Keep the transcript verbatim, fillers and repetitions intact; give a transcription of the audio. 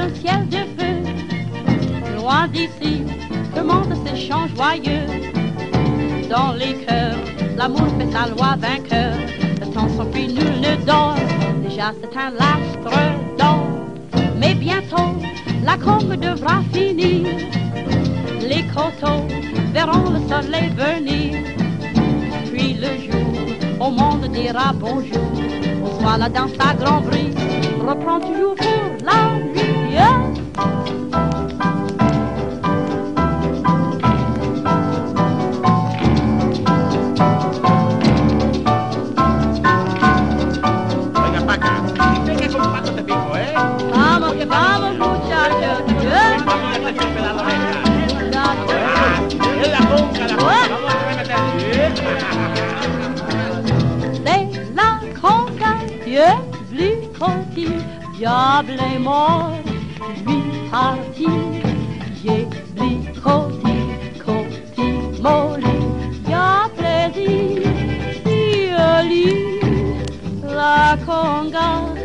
un ciel de feu. Loin d'ici, le monde s'échange joyeux. Dans les cœurs, l'amour fait sa loi vainqueur. Le temps s'enfuit, nul ne dort. Déjà c'est un lastre d'or. Mais bientôt, la congue devra finir. Les coteaux verront le soleil venir. Puis le jour, au monde dira bonjour. On soit là dans sa grand brise, reprend toujours pour la nuit. Yeah. Vamos, que vamos, muchachos. Es la conga, la conga. Vamos a remeter. C'est la conga, Dieu, lui conti, diable est mort, lui parti, j'ai lui conti, conti, molli, y'a plaisir, si lit, la conga.